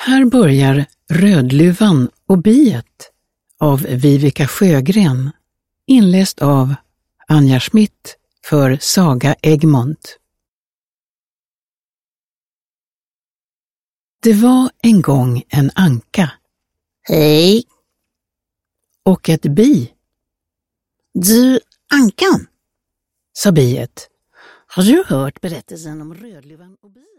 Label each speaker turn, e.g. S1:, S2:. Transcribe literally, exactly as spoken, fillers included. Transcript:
S1: Här börjar Rödluvan och biet av Vivica Sjögren, inläst av Anja Schmidt för Saga Egmont. Det var en gång en anka.
S2: Hej.
S1: Och ett bi.
S2: Du, ankan,
S1: sa biet.
S2: har du hört berättelsen om Rödluvan och biet?